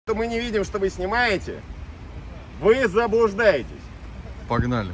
что мы не видим, что вы снимаете, вы заблуждаетесь. Погнали.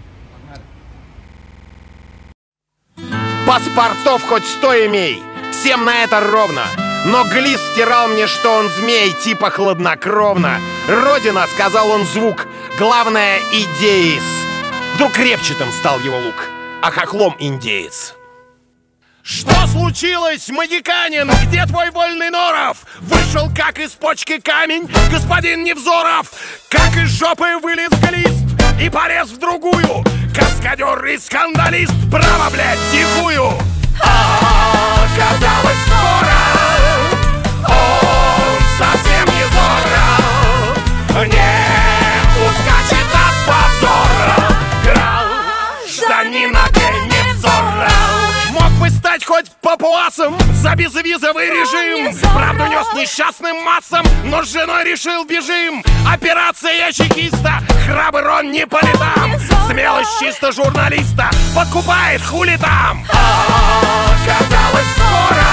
Паспортов хоть 100 имей, всем на это ровно. Но Глист стирал мне, что он змей, типа хладнокровно. Родина, сказал он звук, главное идеис. Вдруг репчатым стал его лук, а хохлом индеец. Что случилось, магиканин? Где твой вольный Норов? Вышел, как из почки камень, господин Невзоров. Как из жопы вылез Глист и полез в другую. Каскадер и скандалист, право, блядь, тихую. Оказалось скоро, он совсем не зорро, не ускачет от позора гражданина Невзора. Мог бы стать хоть папуасом за безвизовый режим. Правду нес несчастным массам, но с женой решил бежим. Операция чекиста, храбр он не по летам. Смелость чисто журналиста подкупает, хули там. Оказалось скоро,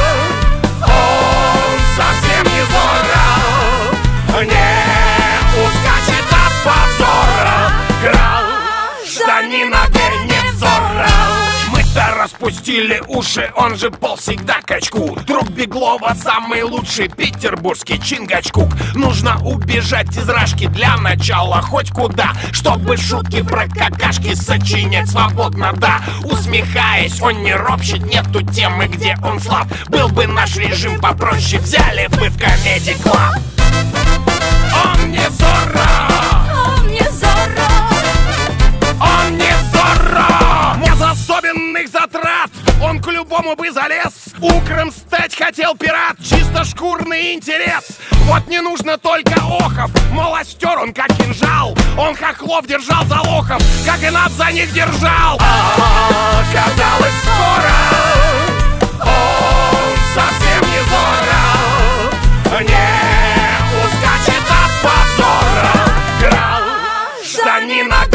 он совсем не зорро, не ускачет от позора гражданина Невзора. Мы-то распустили уши, он же пол всегда качку. Друг Беглова самый лучший петербургский Чингачгук. Нужно убежать из Рашки для начала хоть куда, чтобы шутки про какашки сочинять свободно, да. Усмехаясь, он не ропщет, нету темы, где он слаб. Был бы наш режим попроще, взяли бы в Comedy Club. Он не Зорро, он не Зорро, он не Зорро. Без особенных затрат он к любому бы залез. Укром стать хотел пират, чисто шкурный интерес. Вот не нужно только охов, мол, остер он как кинжал. Он хохлов держал за лохов, как и нас за них держал. Оказалось скоро, он совсем не зорро, не ускачет от позора гражданина